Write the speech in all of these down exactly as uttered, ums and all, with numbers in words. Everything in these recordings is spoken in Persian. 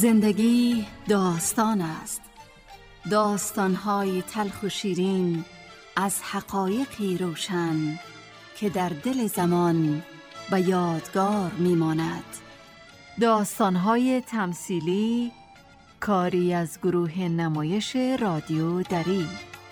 زندگی داستان است، داستان‌های تلخ و شیرین از حقایقی روشن که در دل زمان و یادگار میماند. داستان‌های تمثیلی کاری از گروه نمایش رادیو دری.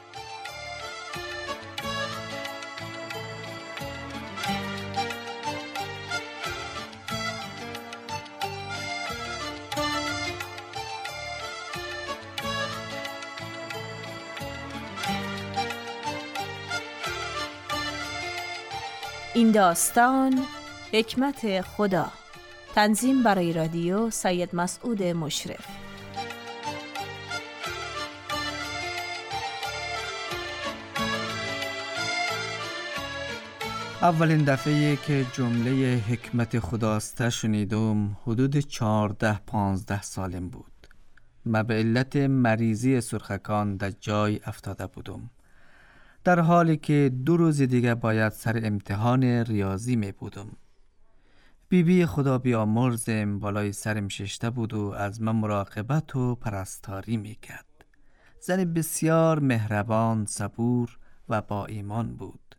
این داستان حکمت خدا. تنظیم برای رادیو سید مسعود مشرف. اولین دفعه که جمله حکمت خداست شنیدم حدود چهارده پانزده سالم بود. من به علت مریضی سرخکان در جای افتاده بودم، در حالی که دو روز دیگه باید سر امتحان ریاضی می بودم. بی بی خدا بیامرزم بالای سرم ششته بود و از من مراقبت و پرستاری می کرد. زن بسیار مهربان، صبور و با ایمان بود.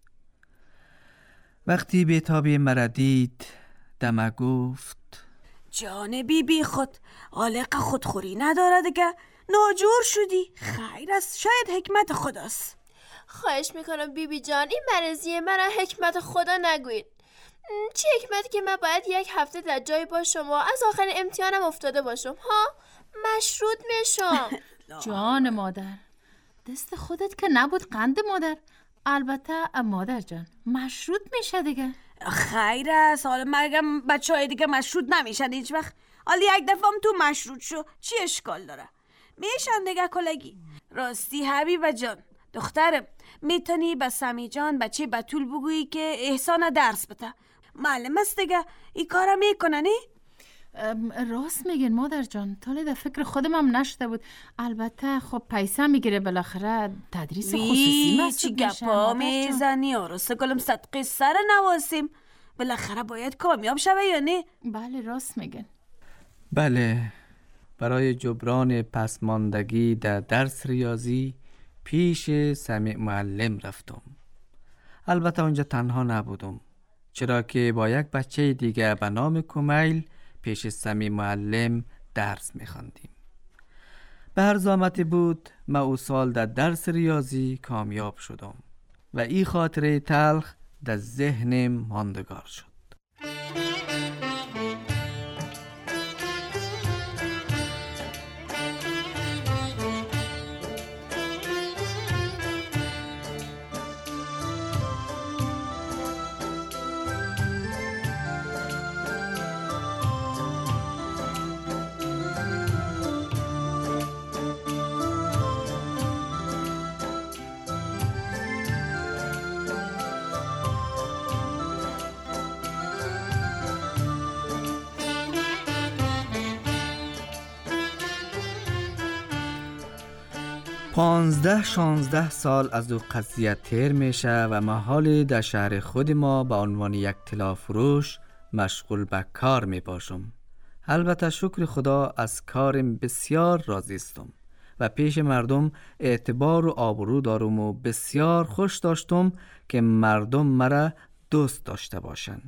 وقتی بیتابی مرا دید دمه گفت: جان بی بی خود، عالق خودخوری نداره دیگه، ناجور شدی. خیر است، شاید حکمت خداست. خواهش میکنم بی بی جان، این مرضیه من حکمت خدا نگوید. چه حکمتی که من باید یک هفته در جای باشم و از آخرین امتحانم افتاده باشم ها؟ مشروط میشم. جان مادر، دست خودت که نبود قند مادر. البته مادر جان مشروط میشه دیگه. خیر است، حالا مرگم بچه های دیگه مشروط نمیشن هیچ وقت. حالا یک دفعه هم تو مشروط شو، چی اشکال داره؟ میشن دیگه کلگی. راستی حبیبه جان دخترم، میتونی به سمی جان بچه بتول بگویی که احسان درس بده. معلم است دیگه، این کارا میکنه نی؟ راست میگن مادر جان، تا در فکر خودم هم نشده بود. البته خب پیسه میگیره بالاخره، تدریس خصوصی مسئول میشه. چی گپا میزنی؟ آرسته گلم صدقه سر نواسیم، بالاخره باید کامیاب شوه یا نه؟ بله راست میگن. بله، برای جبران پسماندگی در درس ریاضی پیش سمیع معلم رفتم. البته اونجا تنها نبودم، چرا که با یک بچه دیگه به نام کمیل پیش سمیع معلم درس می‌خواندیم. به هر زحمتی بود من او سال در درس ریاضی کامیاب شدم و این خاطره تلخ در ذهنم ماندگار شد. پانزده شانزده سال از او قضیه تیر میشه و ما حالی در شهر خود ما به عنوان یک طلا فروش مشغول به کار می باشم. البته شکر خدا از کارم بسیار راضی استم و پیش مردم اعتبار و آبرو دارم و بسیار خوش داشتم که مردم مرا دوست داشته باشن.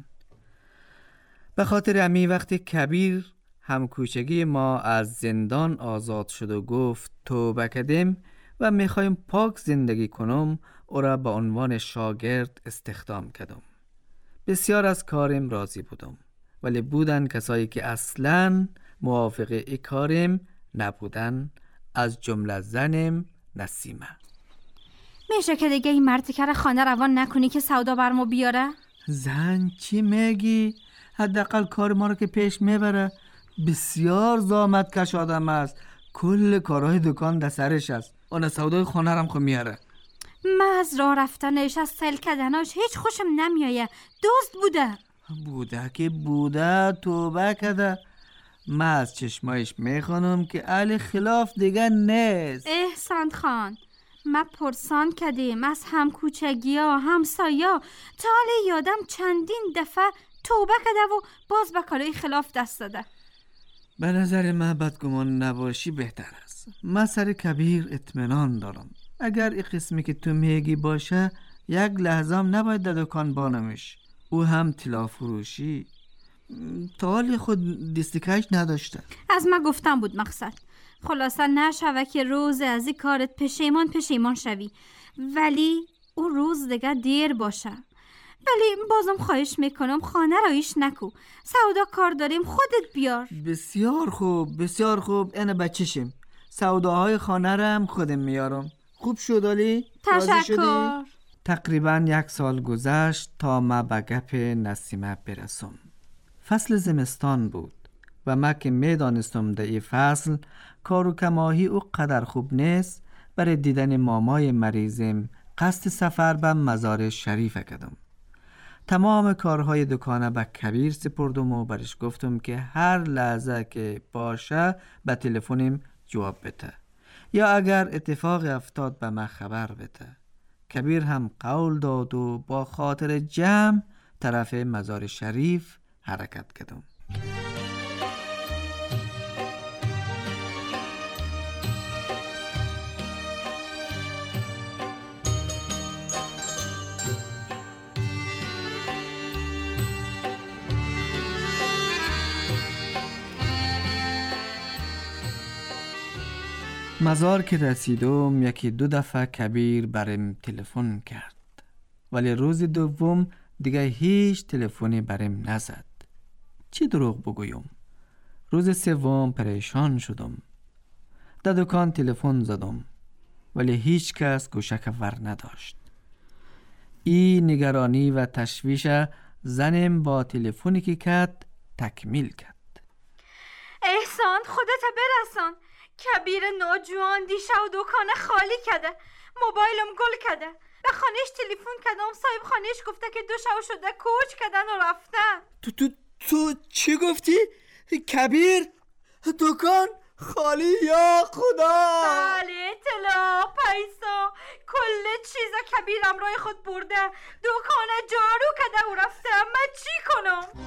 به خاطر امی وقتی کبیر همکوچگی ما از زندان آزاد شد و گفت توبه کردیم و میخوایم پاک زندگی کنم، او را به عنوان شاگرد استخدام کردم. بسیار از کارم راضی بودم، ولی بودن کسایی که اصلاً موافق ای کارم نبودن، از جمله زنم نسیمه. میشه که دیگه این مرتکه خانه روان نکنی که سودا برمو بیاره؟ زن چی میگی؟ حداقل کار ما رو که پیش میبره. بسیار زحمت کش آدم است، کل کارهای دکان در سرش است. اون سودای خانه رم خو میاره. من از راه رفتنش، از سل کردناش هیچ خوشم نمیایه. دوست بوده بوده که بوده، توبه کده. من از چشمایش میخوانم که اهل خلاف دیگه نیست. احسان خان، من پرسان کردیم از هم کوچگی ها همسایا، تا حالا یادم چندین دفعه توبه کده و باز به کارهای خلاف دست داده. به نظر من بدگمان نباشی بهتر است. من سر کبیر اطمینان دارم. اگر این قسمی که تو میگی باشه یک لحظه هم نباید در دکان بانمش. او هم طلا فروشی تا حالی خود دستکش نداشته. از من گفتم بود مقصد. خلاصه نشوه که روز از این کارت پشیمان پشیمان شوی، ولی او روز دیگه دیر باشه. ولی بازم خواهش میکنم خانه رایش نکو. سودا کار داریم، خودت بیار. بسیار خوب بسیار خوب، اینه بچشیم. سوداهای خانه رو هم خودم میارم. خوب شد علی؟ تشکر. تقریبا یک سال گذشت تا ما به گپ نسیمه برسم. فصل زمستان بود و ما که میدانستم در این فصل کار و کماهی او قدر خوب نیست، برای دیدن مامای مریضم قصد سفر به مزار شریف کردم. تمام کارهای دکانه به کبیر سپردم و برش گفتم که هر لحظه که باشه به تلفنم جواب بده یا اگر اتفاق افتاد به من خبر بده. کبیر هم قول داد و با خاطر جمع طرف مزار شریف حرکت کردم. مزار که رسیدم یکی دو دفعه کبیر برم تلفن کرد، ولی روز دوم دیگه هیچ تلفنی برم نزد. چی دروغ بگویم؟ روز سوم پریشان شدم. در دکان تلفن زدم ولی هیچ کس گوشک ور نداشت. این نگرانی و تشویش زنم با تلفنی که کرد تکمیل کرد. احسان خودت برسان. کبیر نوجوان دیشب دکان خالی کرده، موبایلم گل کرده. به خانهش تلفن کردم، صاحب خانهش گفته که دو شب شده کوچ کردن و رفتن. تو تو تو چی گفتی؟ کبیر دکان خالی؟ یا خدا! بله، طلا، پیسا، کل چیز کبیر امرای خود برده. دکان جارو کرده و رفته. من چی کنم؟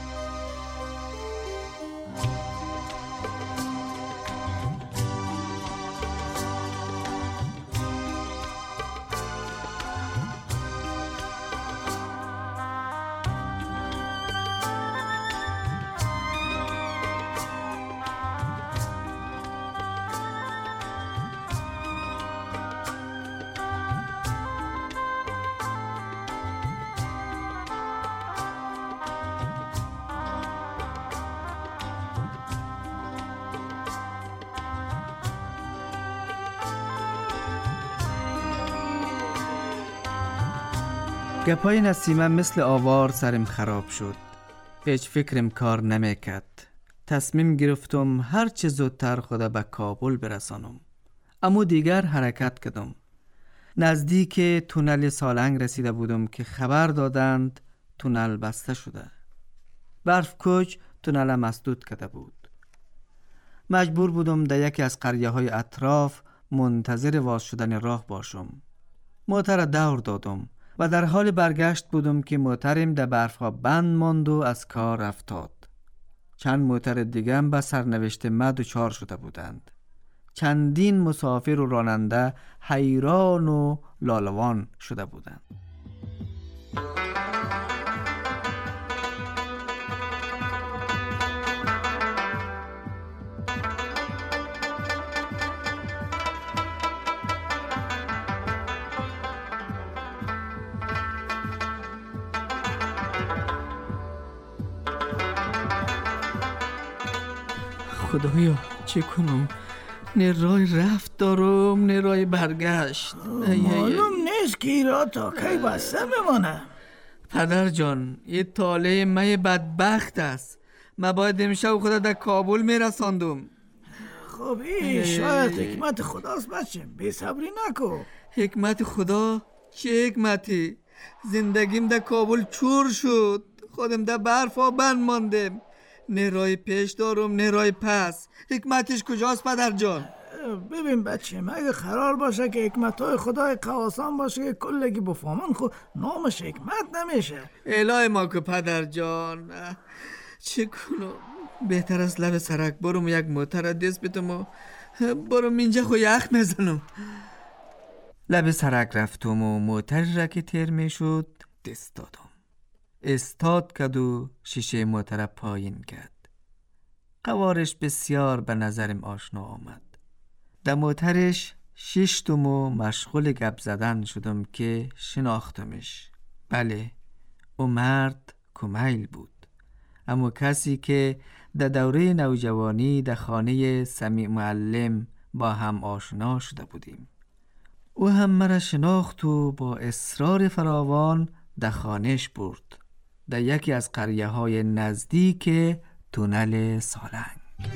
گپای نسیمه مثل آوار سرم خراب شد. هیچ فکرم کار نمیکرد. تصمیم گرفتم هر چه زودتر خدا به کابل برسانم. اما دیگر حرکت کردم. نزدیک تونل سالنگ رسیده بودم که خبر دادند تونل بسته شده. برف کوچ تونل مسدود کرده بود. مجبور بودم در یکی از قریه های اطراف منتظر واز شدن راه باشم. موتر دور دادم و در حال برگشت بودم که موترم در برفها بند ماند و از کار افتاد. چند موتر دیگه هم به سرنوشت ما دچار شده بودند. چندین مسافر و راننده حیران و لالوان شده بودند. خدایا چه کنم؟ نه رای رفت دارم نه رای برگشت. معلوم نیست که ایرا تا کی بسته بمانه. پدر جان یه طالع مای بدبخت است. من باید امشب خدا در کابل میرساندم. خب این شاید حکمت خداست بچه، بی صبری نکو. حکمت خدا؟ چه حکمتی؟ زندگیم در کابل چور شد. خودم در برف ها بند ماندم. نه رای پیش دارم نه رای پس. حکمتش کجاست پدر جان؟ ببین بچه، اگه قرار باشه که حکمتهای خدای قواسان باشه که کلگی بفهمن، خود نامش حکمت نمیشه. الهی ما که پدر جان چه کنم؟ بهتر است لب سرک برم یک موتر دست بتم و برم اینجا خو یخ میزنم. لب سرک رفتم و موتر را که تیر می شد دست دادم. استاد کد و شیشه موتر پایین کرد. قوارش بسیار به نظرم آشنا آمد. در موترش ششتم و مشغول گپ زدن شدم که شناختمش. بله، او مرد کمیل بود، اما کسی که در دوره نوجوانی در خانه سمیع معلم با هم آشنا شده بودیم. او هم مرا شناخت و با اصرار فراوان در خانهش برد، در یکی از قریه های نزدیک تونل سالنگ.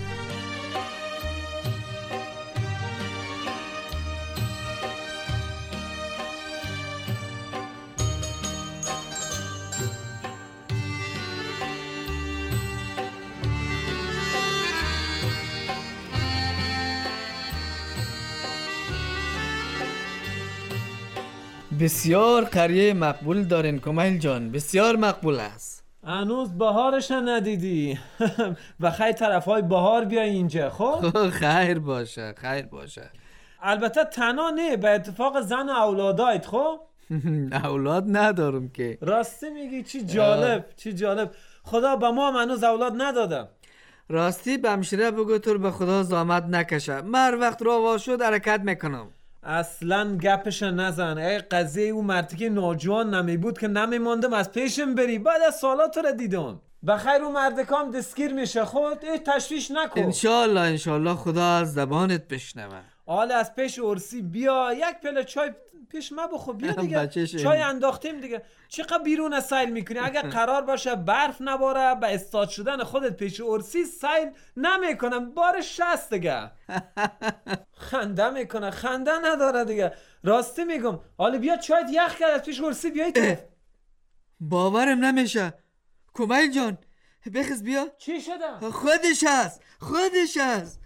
بسیار قریه مقبول دارین کمیل جان، بسیار مقبول است. هنوز بهارش ندیدی؟ و خیلی طرفای بهار بیای اینجا. خب خیر باشه، خیر باشه. البته تنها نه، به اتفاق زن اولادایت. خب اولاد ندارم که. راستی میگی؟ چی جالب، چی جالب. خدا به ما هم هنوز اولاد ندادم. راستی به همشیره بگو تو به خدا زحمت نکشه، مر وقت روا شد حرکت میکنم. اصلا گپش نزن. ای قضیه اون مردی که نوجوان نمی بود که نمی ماندم از پیشم بری، بعد از سالات تو رو دیدم. بخیر اون مردکام دستگیر میشه. خود ای تشویش نکن. انشالله انشالله خدا از زبانت بشنوه. حالا از پیش ارسی بیا، یک پله چای پیش ما بخو. بیا دیگه چای انداختیم دیگه. چقدر بیرون از سیل میکنی؟ اگر قرار باشه برف نباره به استاد شدن خودت پیش ارسی سیل نمیکنم. بار شست دیگه. خنده میکنه، خنده نداره دیگه. راستی میگم حالا بیا چایت یخ کرد از پیش ارسی بیایی تو. باورم نمیشه کمیل جان، بخیز بیا. چی شده؟ خودش هست، خودش هست.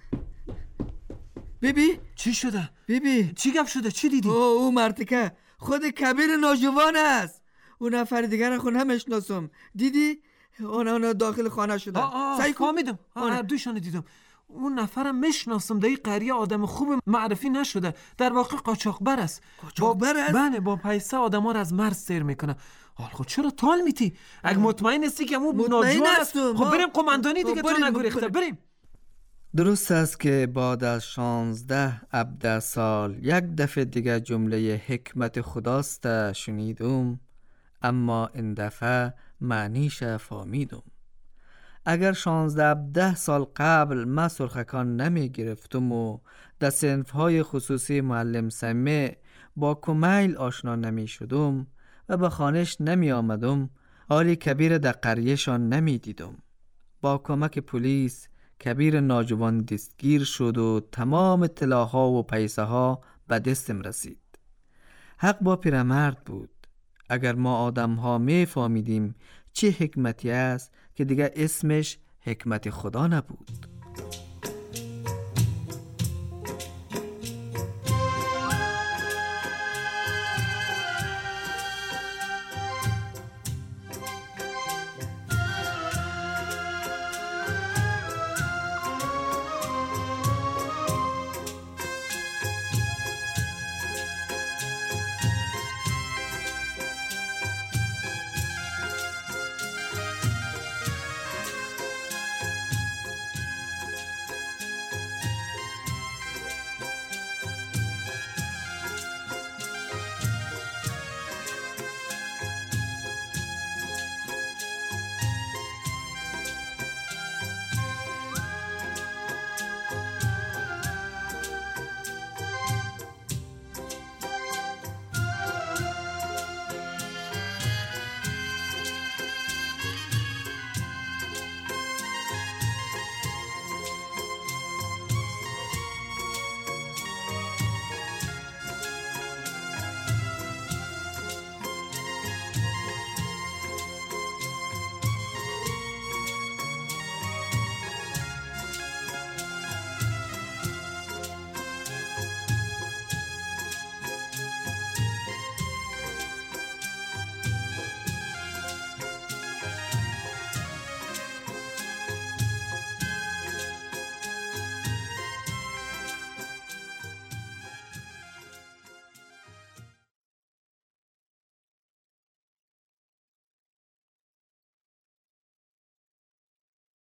بیبی چی شده؟ بیبی چی گپ شده؟ چی دیدی؟ او او مرتکه خود کبیر نوجوان است. اون نفر دیگر خود نمیشناسم. دیدی؟ اون اون داخل خانه شدن. سعی فهمیدم. هر دویشان دیدم. اون نفرم میشناسم. در این قریه آدم خوب معرفی نشده. در واقع قاچاقبر است. قاچاقبر است؟ بله، با پیسه آدما رو از مرز سیر میکنه. حال خود چرا تال میتی؟ اگه مطمئن هستی که اون نوجوان است، خب بریم قماندانی دیگه. تو نگریخته بریم. درست است که بعد از شانزده ابده سال یک دفعه دیگه جمله حکمت خداست شنیدم، اما این دفعه معنیش فهمیدم. اگر شانزده ابده سال قبل ما سرخکان نمی گرفتم و در صنفهای خصوصی معلم سمیع با کمیل آشنا نمی شدم و به خانش نمی آمدم، حالی کبیر در قریهشان نمی دیدم. با کمک پلیس کبیر ناجوان دستگیر شد و تمام طلاها و پیسه ها به دستم رسید. حق با پیرمرد بود. اگر ما آدم ها می فهمیدیم چه حکمتی است که دیگه اسمش حکمت خدا نبود.